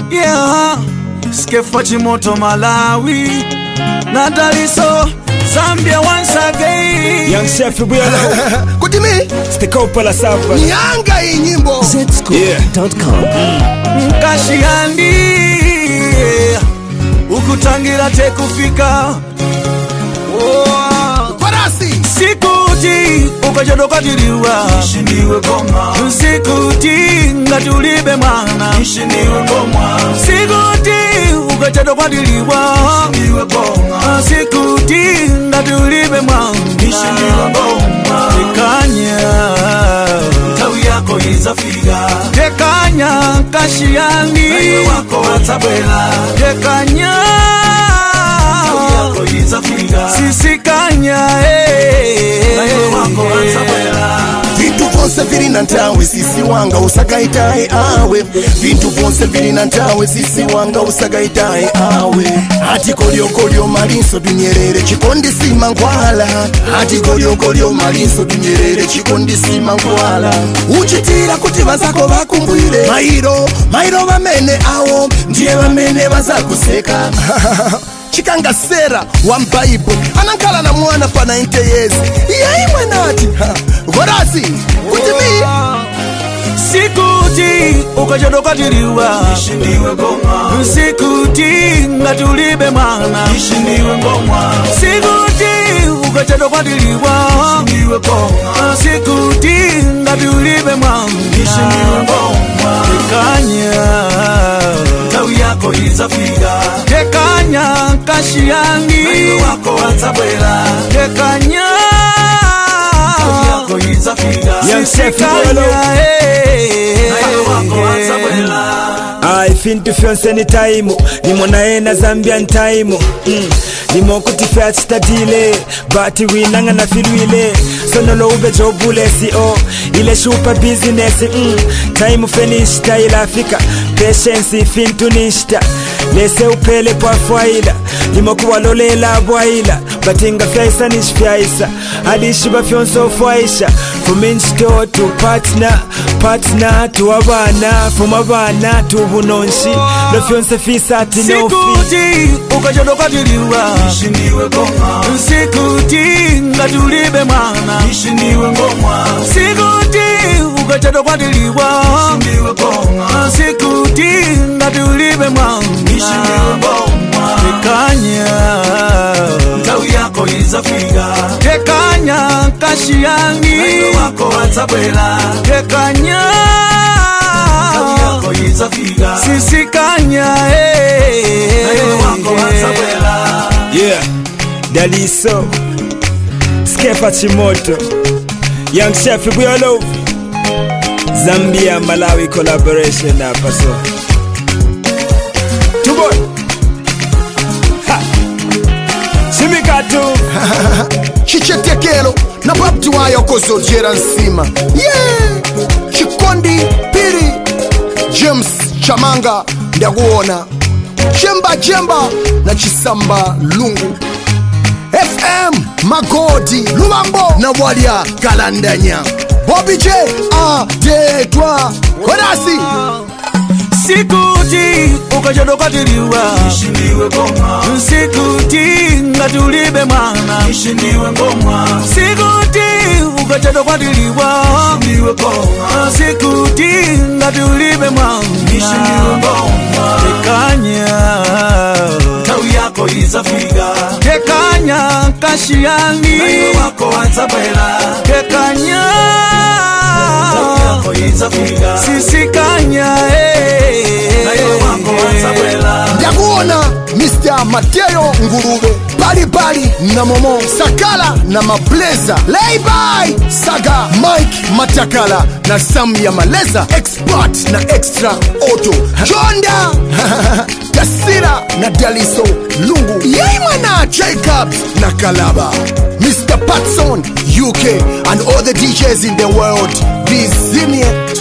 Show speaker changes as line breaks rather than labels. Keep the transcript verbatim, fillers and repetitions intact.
Yeah, Skefa Chimoto Malawi, Nataliso, Zambia once again.
Young Chef Buyalo.
Kutimi
Stikopa la Samba
Nyanga inyimbo
zscoop dot com.
Kashiandi ukutangira tekufika. Oh,
Kwarasi
sikuti ukachodoka tiliwa nishindiwe goma. Sikuti ngatulibe mwana nishindiwe goma. Sikuti ukachodoka tiliwa nishindiwe goma. Sikuti ngatulibe mwana nishindiwe goma. Tekanya tawi yako izafika. Tekanya Kashiandi nayo wako watabwela. Tekanya tawi yako izafika. Sisikanya eh nayo wako watabwela.
Vintu vonse vili na ntawe sisi wanga usagaitae awe. Vintu vonse vili na ntawe sisi wanga usagaitae awe. Hati kolio kolio malinso dunyerere chikondi sima ngwala. Hati kolio kolio malinso dunyerere chikondi sima ngwala. Uchitira kuti bazako bakumbwire mairo mairo bamene awo ndiye bamene bazakuseka. Chikanga Sera wa Bible anankala na mwana pa ninety years. Yaimwe nati Kwarasi kutimi
sikuti ukachodoka tiliwa nishindiwe goma. Sikuti ngatulibe mwana nishindiwe goma. Sikuti ukachodoka tiliwa nishindiwe goma. Sikuti ngatulibe mwana nishindiwe goma. Tekanya tawi yako izafika. Tekanya Kashiandi nayo wako watabwela. Tekanya tawi yako izafika.
Young Chef Buyalo.
Nayo wako watabwela.
I fin to fiance any time. Nimo naena Zambian time. Mm. Nimo kuti fiat stadile. Bati winanga na filwile. Sono lo ube jobule si o. Ile shupa business. Mm. Time finish style Africa. Patience fin to nishta. Lese upele pa fwaila. Nimo kuwa lolela bwaila. Batinga fiaisa nish fiaisa. Adishiba fionso fwaisha. From insto to partner. Partner to abana. From abana to bunonshi. No fionse fisa ati no fi.
Sikuti ukachodoka tiliwa nishindiwe goma. Sikuti ngatulibe mwana nishindiwe goma. Sikuti ukachodoka tiliwa nishindiwe goma. Sikuti ngatulibe mwana nishindiwe goma. Tekanya tawi yako izafika. Tekanya Kashiandi nayo wako watabwela. Tekanya tawi yako izafika. Sisikanya eh nayo wako watabwela.
Yeah, Daliso Skefa Chimoto Young Chef Buyalo Zambia Malawi collaboration hapa so Tuboy Ha Simikatu
Chichetekelo na babti wayo kozo jera nsima. Yeah Chikondi Piri James Chamanga ndakuona. Jemba Jemba na Chisamba Lungu F M Magodi Luambo na Walia Kalandanya Bobby J A D Twa Kwarasi.
Sikuti ukachodoka tiliwa nishindiwe goma. Sikuti ngatulibe mwana nishindiwe goma. Sikuti ukachodoka tiliwa nishindiwe goma. Sikuti ngatulibe mwana nishindiwe goma. Tekanya tawi yako izafika. Tekanya Kashiandi nayo wako watabwela. Tekanya tawi yako izafika. Sisikanya eh nayo wako watabwela.
Ndakuona Mister Mateo Ngurube Bali Bali na Momo Sakala na Mableza Layby Saga Mike Matakala na Sam ya Maleza Expert na Extra Auto Jonda Kasira na Daliso Lungu Yaimana Jacobs na Kalaba Mister Patson U K and all the D Js in the world. This